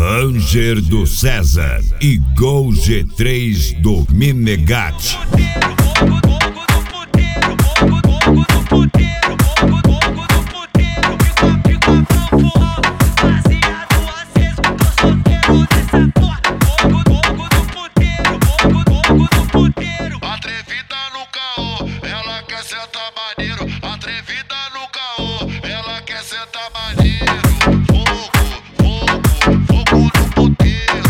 Ranger do César e Gol G3 do Minegate. Atrevida no caô, ela quer sentar maneiro. Atrevida no caô, ela quer sentar maneiro. Fogo no puteiro.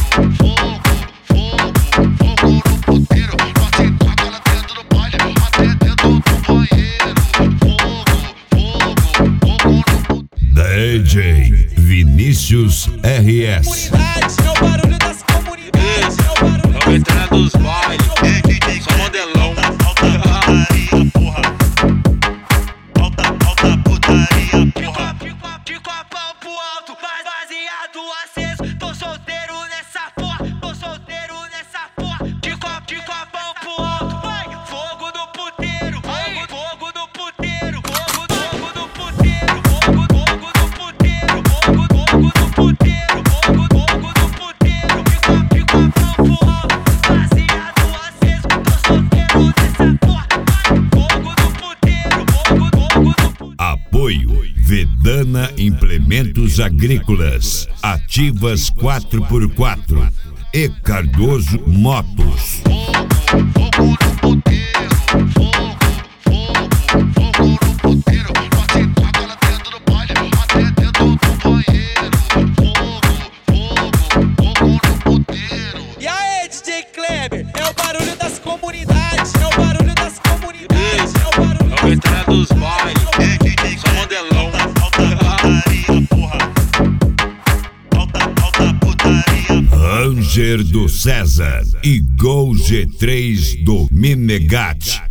Fogo no puteiro. Bate taca lá dentro do baile, até dentro do banheiro. Fogo no puteiro. DJ Vinícius RS. É o barulho das comunidades, é o barulho Vamos entrar nos bailes, só modelão. Alta putaria, porra. Fico a pau pro alto, baseado aceso. Tô solteiro nessa porra, tô solteiro nessa porra. Fico a pau pro alto, vai. Fogo no puteiro, fogo no puteiro, fogo no puteiro, fogo no puteiro, fogo no puteiro, fogo no puteiro. Fico a pau pro alto, baseado aceso. Tô solteiro nessa porra, vai. Fogo no puteiro, fogo no puteiro. Apoio Vedana Implementos Agrícolas, Ativas 4x4 e Cardoso Motos. Fogo no puteiro, fogo no puteiro. Bate taca lá dentro do baile, até dentro do banheiro. Fogo no puteiro. E aí, DJ Kleber, é o barulho das comunidades, é o barulho das comunidades, é o barulho Vamos entrar nos bailes, só modelão. Alta putaria. Ranger do César e Gol G3 do Minegate.